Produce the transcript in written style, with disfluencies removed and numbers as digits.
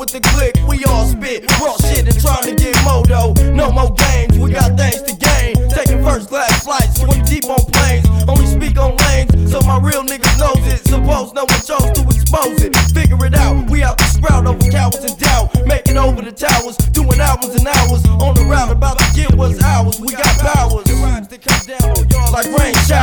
with the click, we all spit raw shit and trying to get modo. No more games, we got things to gain. Taking first class flights, swim deep on planes. Only speak on lanes, so my real niggas knows it. Suppose no one chose to expose it. Figure it out, we out the sprout over cowards and doubt. Making over the towers, doing hours and hours on the route, about to get what's ours. We got powers, like rain showers.